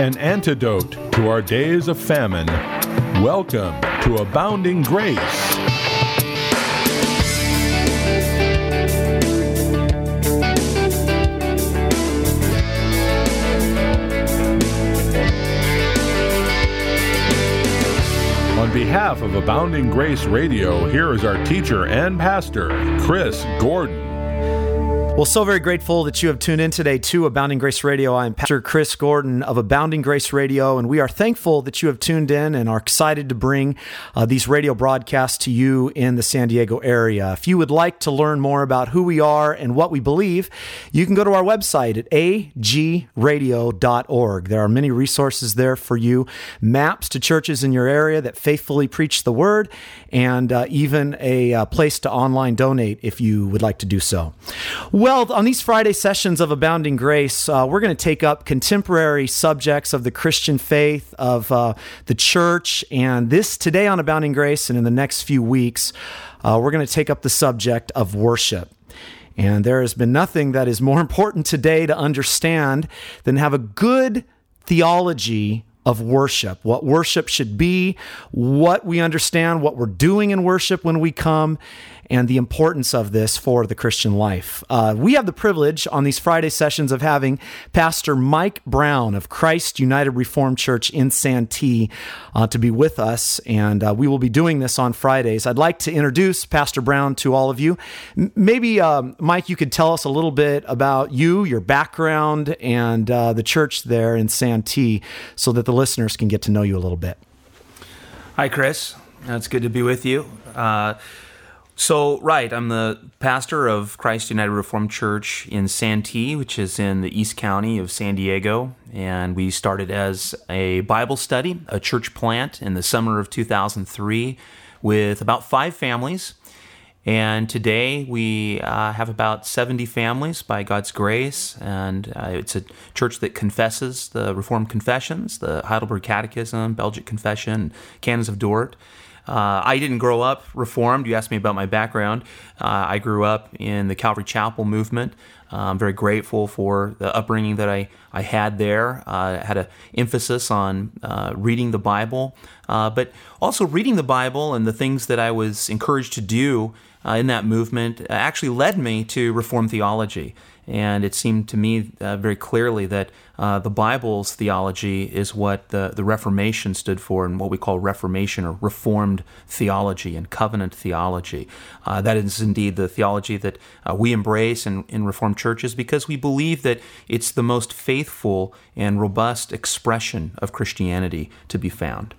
An antidote to our days of famine. Welcome to Abounding Grace. On behalf of Abounding Grace Radio, here is our teacher and pastor, Chris Gordon. Well, so very grateful that you have tuned in today to Abounding Grace Radio. I'm Pastor Chris Gordon of Abounding Grace Radio, and we are thankful that you have tuned in and are excited to bring these radio broadcasts to you in the San Diego area. If you would like to learn more about who we are and what we believe, you can go to our website at agradio.org. There are many resources there for you, maps to churches in your area that faithfully preach the Word, and even a place to online donate if you would like to do so. Well, on these Friday sessions of Abounding Grace, we're going to take up contemporary subjects of the Christian faith, of the church, and this today on Abounding Grace and in the next few weeks, we're going to take up the subject of worship. And there has been nothing that is more important today to understand than have a good theology of worship, what worship should be, what we understand, what we're doing in worship when we come, and the importance of this for the Christian life. We have the privilege on these Friday sessions of having Pastor Mike Brown of Christ United Reformed Church in Santee to be with us, and we will be doing this on Fridays. I'd like to introduce Pastor Brown to all of you. Maybe, Mike, you could tell us a little bit about you, your background, and the church there in Santee so that the listeners can get to know you a little bit. Hi, Chris. It's good to be with you. I'm the pastor of Christ United Reformed Church in Santee, which is in the East County of San Diego, and we started as a Bible study, a church plant in the summer of 2003 with about 5 families, and today we have about 70 families by God's grace, and it's a church that confesses the Reformed Confessions, the Heidelberg Catechism, Belgic Confession, Canons of Dort. I didn't grow up Reformed. You asked me about my background. I grew up in the Calvary Chapel movement. I'm very grateful for the upbringing that I had there. I had an emphasis on reading the Bible, but also reading the Bible and the things that I was encouraged to do in that movement actually led me to Reformed theology. And it seemed to me very clearly that the Bible's theology is what the Reformation stood for, and what we call Reformation or Reformed theology and covenant theology. That is indeed the theology that we embrace in Reformed churches because we believe that it's the most faithful and robust expression of Christianity to be found.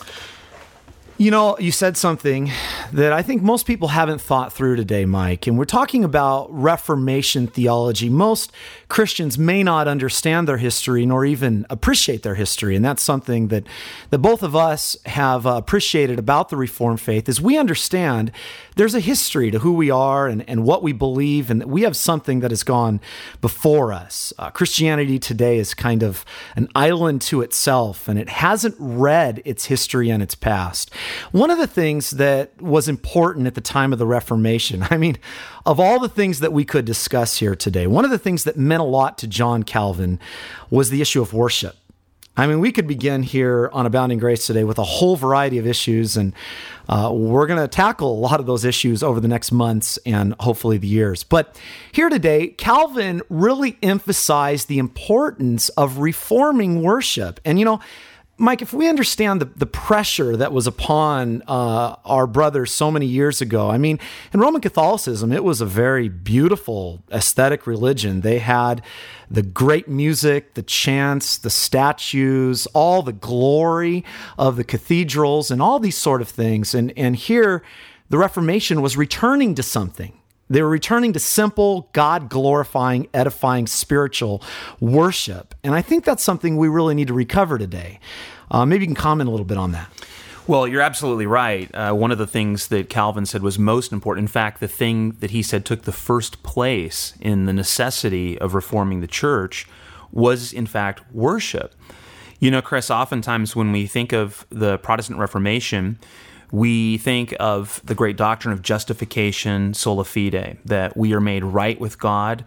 You know, you said something that I think most people haven't thought through today, Mike, and we're talking about Reformation theology. Most Christians may not understand their history nor even appreciate their history, and that's something that both of us have appreciated about the Reformed faith is we understand there's a history to who we are and what we believe, and that we have something that has gone before us. Christianity today is kind of an island to itself, and it hasn't read its history and its past. One of the things that was important at the time of the Reformation, I mean, of all the things that we could discuss here today, one of the things that meant a lot to John Calvin was the issue of worship. I mean, we could begin here on Abounding Grace today with a whole variety of issues, and we're going to tackle a lot of those issues over the next months and hopefully the years. But here today, Calvin really emphasized the importance of reforming worship. And, you know, Mike, if we understand the pressure that was upon our brothers so many years ago, I mean, in Roman Catholicism, it was a very beautiful aesthetic religion. They had the great music, the chants, the statues, all the glory of the cathedrals and all these sort of things. And here, the Reformation was returning to something. They were returning to simple, God-glorifying, edifying, spiritual worship. And I think that's something we really need to recover today. Maybe you can comment a little bit on that. Well, you're absolutely right. One of the things that Calvin said was most important, in fact, the thing that he said took the first place in the necessity of reforming the church was, in fact, worship. You know, Chris, oftentimes when we think of the Protestant Reformation, we think of the great doctrine of justification, sola fide, that we are made right with God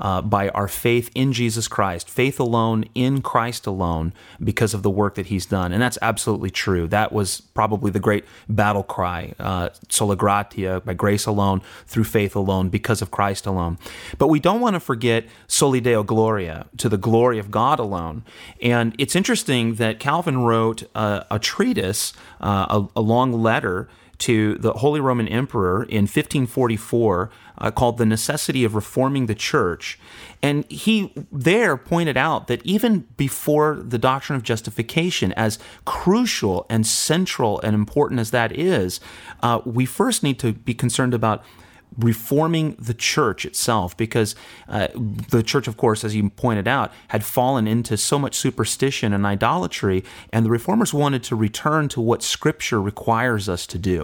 by our faith in Jesus Christ, faith alone in Christ alone, because of the work that he's done. And that's absolutely true. That was probably the great battle cry, sola gratia, by grace alone, through faith alone, because of Christ alone. But we don't want to forget soli deo gloria, to the glory of God alone. And it's interesting that Calvin wrote a treatise, a long letter to the Holy Roman Emperor in 1544 called The Necessity of Reforming the Church. And he there pointed out that even before the doctrine of justification, as crucial and central and important as that is, we first need to be concerned about reforming the church itself, because the church, of course, as you pointed out, had fallen into so much superstition and idolatry, and the reformers wanted to return to what Scripture requires us to do.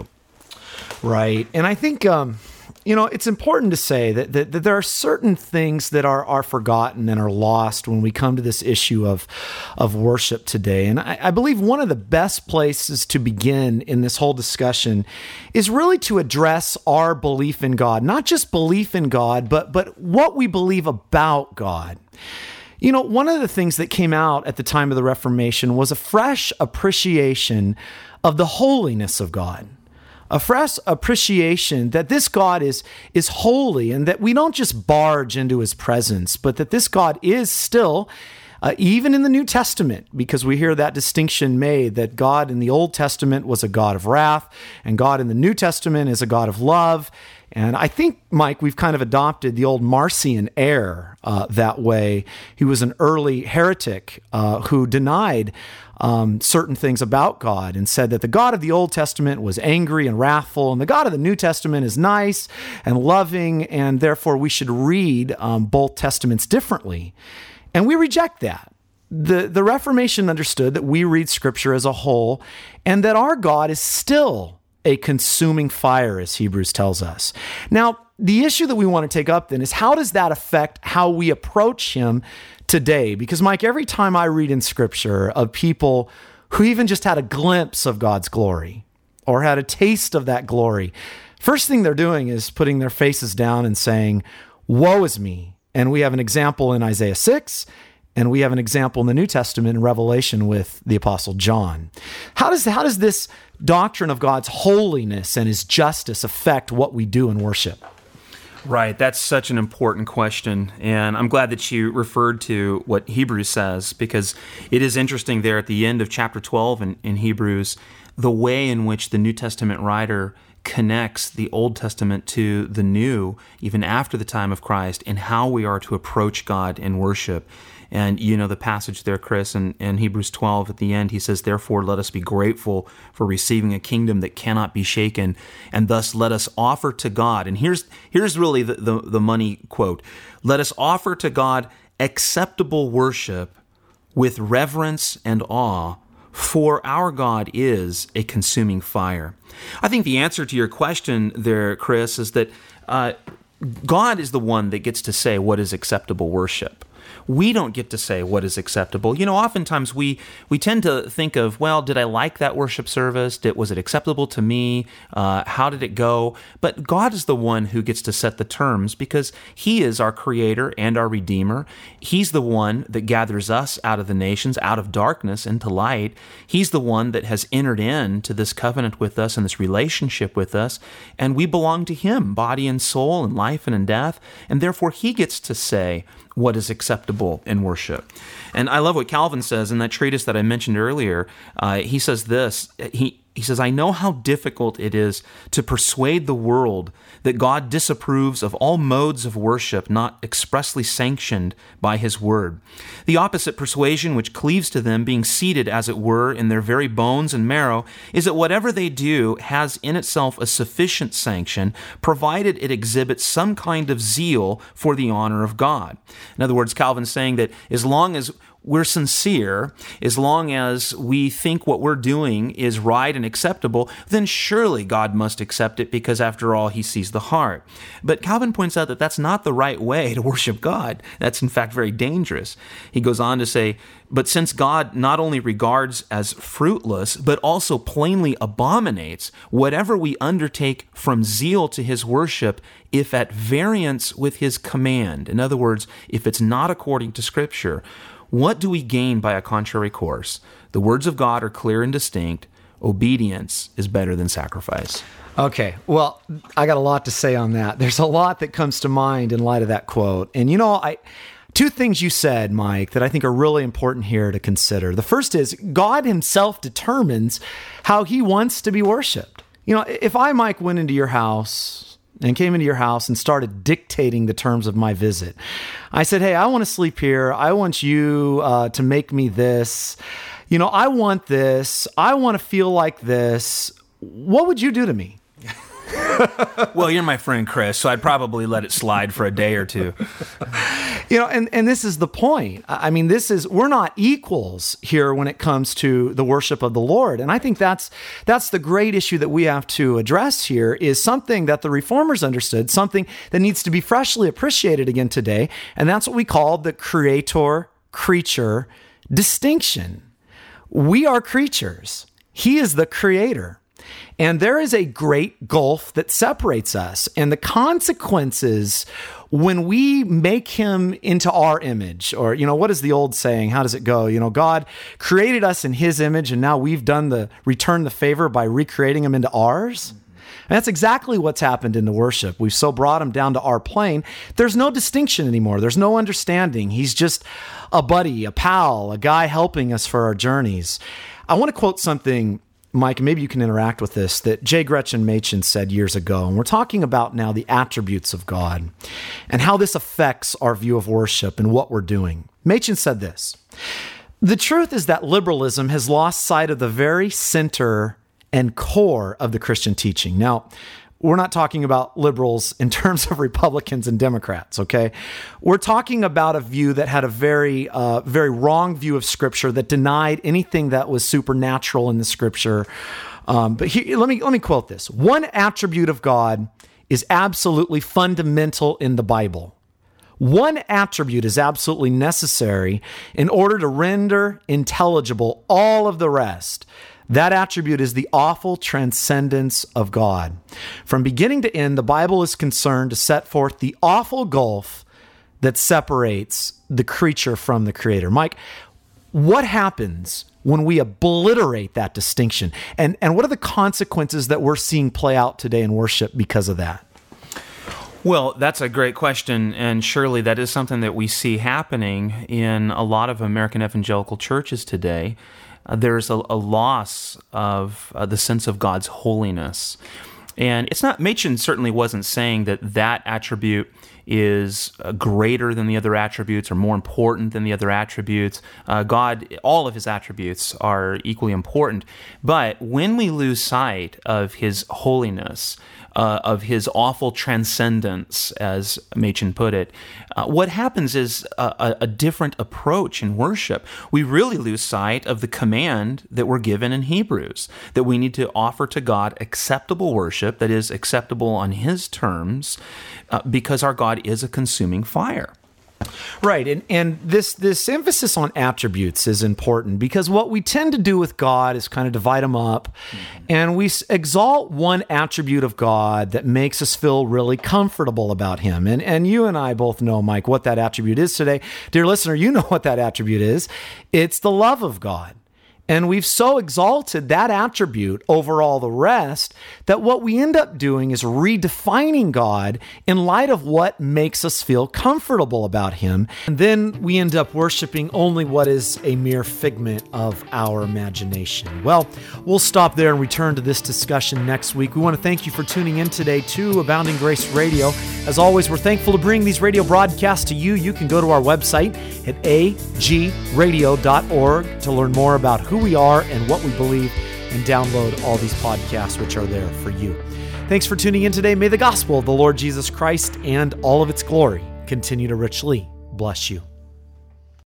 Right. And I think, it's important to say that there are certain things that are forgotten and are lost when we come to this issue of worship today. And I believe one of the best places to begin in this whole discussion is really to address our belief in God, not just belief in God, but what we believe about God. One of the things that came out at the time of the Reformation was a fresh appreciation of the holiness of God. A fresh appreciation that this God is holy, and that we don't just barge into his presence, but that this God is still, even in the New Testament, because we hear that distinction made that God in the Old Testament was a God of wrath, and God in the New Testament is a God of love. And I think, Mike, we've kind of adopted the old Marcion air that way. He was an early heretic who denied certain things about God and said that the God of the Old Testament was angry and wrathful, and the God of the New Testament is nice and loving, and therefore we should read both testaments differently. And we reject that. The Reformation understood that we read Scripture as a whole, and that our God is still a consuming fire, as Hebrews tells us. Now, the issue that we want to take up then is, how does that affect how we approach him today? Because, Mike, every time I read in Scripture of people who even just had a glimpse of God's glory or had a taste of that glory, first thing they're doing is putting their faces down and saying, "Woe is me." And we have an example in Isaiah 6, and we have an example in the New Testament in Revelation with the Apostle John. How does this doctrine of God's holiness and his justice affect what we do in worship? Right, that's such an important question, and I'm glad that you referred to what Hebrews says, because it is interesting there at the end of chapter 12 in Hebrews, the way in which the New Testament writer connects the Old Testament to the New, even after the time of Christ, and how we are to approach God in worship. And the passage there, Chris, in Hebrews 12 at the end, he says, "Therefore let us be grateful for receiving a kingdom that cannot be shaken, and thus let us offer to God." And here's really the money quote. "Let us offer to God acceptable worship with reverence and awe, for our God is a consuming fire." I think the answer to your question there, Chris, is that God is the one that gets to say what is acceptable worship. We don't get to say what is acceptable. Oftentimes we tend to think of, well, did I like that worship service? Was it acceptable to me? How did it go? But God is the one who gets to set the terms, because he is our creator and our redeemer. He's the one that gathers us out of the nations, out of darkness into light. He's the one that has entered into this covenant with us and this relationship with us, and we belong to him, body and soul, and life and in death, and therefore he gets to say what is acceptable in worship. And I love what Calvin says in that treatise that I mentioned earlier. He says this, he says, "I know how difficult it is to persuade the world that God disapproves of all modes of worship not expressly sanctioned by his word. The opposite persuasion which cleaves to them, being seated, as it were, in their very bones and marrow, is that whatever they do has in itself a sufficient sanction, provided it exhibits some kind of zeal for the honor of God." In other words, Calvin's saying that as long as we're sincere, as long as we think what we're doing is right and acceptable, then surely God must accept it because, after all, he sees the heart. But Calvin points out that that's not the right way to worship God. That's, in fact, very dangerous. He goes on to say, but since God not only regards as fruitless, but also plainly abominates whatever we undertake from zeal to his worship, if at variance with his command, in other words, if it's not according to Scripture, what do we gain by a contrary course? The words of God are clear and distinct. Obedience is better than sacrifice. Okay, well, I got a lot to say on that. There's a lot that comes to mind in light of that quote. And two things you said, Mike, that I think are really important here to consider. The first is God himself determines how he wants to be worshiped. If I, Mike, went into your house and came into your house and started dictating the terms of my visit, I said, hey, I want to sleep here. I want you to make me this. I want this. I want to feel like this. What would you do to me? Well, you're my friend, Chris, so I'd probably let it slide for a day or two. And this is the point. I mean, we're not equals here when it comes to the worship of the Lord. And I think that's the great issue that we have to address here, is something that the Reformers understood, something that needs to be freshly appreciated again today. And that's what we call the creator-creature distinction. We are creatures. He is the creator. And there is a great gulf that separates us. And the consequences when we make him into our image, or, what is the old saying? How does it go? God created us in his image, and now we've returned the favor by recreating him into ours. And that's exactly what's happened in the worship. We've so brought him down to our plane. There's no distinction anymore. There's no understanding. He's just a buddy, a pal, a guy helping us for our journeys. I want to quote something, Mike, and maybe you can interact with this, that J. Gretchen Machen said years ago. And we're talking about now the attributes of God and how this affects our view of worship and what we're doing. Machen said this: the truth is that liberalism has lost sight of the very center and core of the Christian teaching. Now, we're not talking about liberals in terms of Republicans and Democrats, okay? We're talking about a view that had a very wrong view of Scripture, that denied anything that was supernatural in the Scripture. But here, let me quote this. One attribute of God is absolutely fundamental in the Bible. One attribute is absolutely necessary in order to render intelligible all of the rest. That attribute is the awful transcendence of God. From beginning to end, the Bible is concerned to set forth the awful gulf that separates the creature from the Creator. Mike, what happens when we obliterate that distinction? And what are the consequences that we're seeing play out today in worship because of that? Well, that's a great question, and surely that is something that we see happening in a lot of American evangelical churches today. There's a loss of the sense of God's holiness. And it's not, Machen certainly wasn't saying that attribute is greater than the other attributes or more important than the other attributes. God, all of his attributes are equally important. But when we lose sight of his holiness, of his awful transcendence, as Machen put it, what happens is a different approach in worship. We really lose sight of the command that we're given in Hebrews, that we need to offer to God acceptable worship that is acceptable on his terms, because our God is a consuming fire. Right, and this emphasis on attributes is important, because what we tend to do with God is kind of divide them up, and we exalt one attribute of God that makes us feel really comfortable about him. And you and I both know, Mike, what that attribute is today. Dear listener, you know what that attribute is. It's the love of God. And we've so exalted that attribute over all the rest that what we end up doing is redefining God in light of what makes us feel comfortable about him. And then we end up worshiping only what is a mere figment of our imagination. Well, we'll stop there and return to this discussion next week. We want to thank you for tuning in today to Abounding Grace Radio. As always, we're thankful to bring these radio broadcasts to you. You can go to our website at agradio.org to learn more about who we are and what we believe, and download all these podcasts which are there for you. Thanks for tuning in today. May the gospel of the Lord Jesus Christ and all of its glory continue to richly bless you.